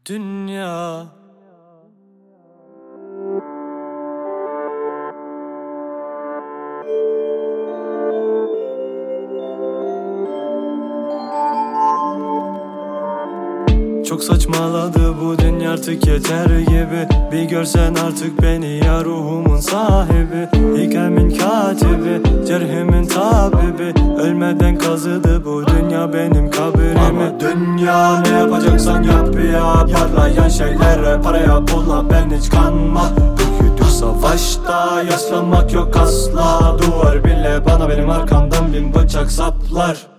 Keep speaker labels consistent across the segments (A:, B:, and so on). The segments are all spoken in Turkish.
A: dünya. Çok saçmaladı bu dünya, artık yeter gibi. Bir görsen artık beni ya, ruhumun sahibi, hikayemin katibi, cerhimin tabibi. Ölmeden kazıdı bu dünya benim kabrimi. Ama dünya ne yapacaksan yap ya. Yarlayan şeylere paraya pulla ben hiç kanmam. Büyüdük savaşta, yaslanmak yok asla. Duvar bile bana benim arkamdan bin bıçak saplar.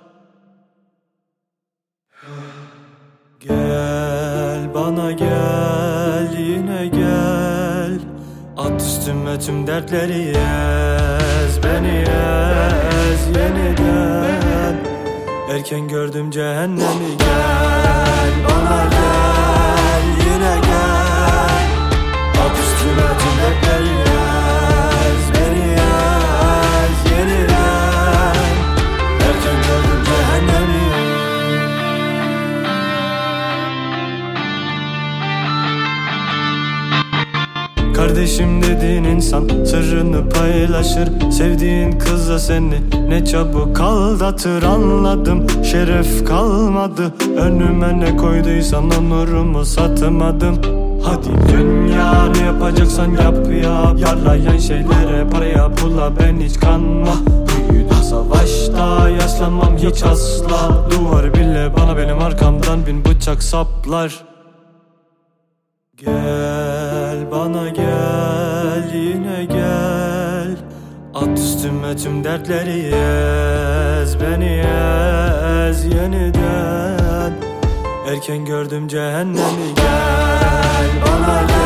A: Gel bana gel, yine gel. At üstüme tüm dertleri, yez beni, yez yeniden. Erken gördüm cehennemi. Gel bana gel, yine gel. At üstüme tüm dertleri, yez beni, yez yeniden. Erken gördüm cehennemi. Kardeşim dediğin insan sırrını paylaşır. Sevdiğin kıza seni ne çabuk aldatır. Anladım, şeref kalmadı. Önüme ne koyduysan onurumu satmadım. Hadi dünya ne yapacaksan yap ya. Yarlayan şeylere paraya pula ben hiç kanmam. Büyüdüm savaşta, yaslanmam hiç asla. Duvar bile bana benim arkamdan bin bıçak saplar. Gel bana gel, yine gel. At üstüme tüm dertleri, yez beni, yez yeniden. Erken gördüm cehennemi. Gel bana gel.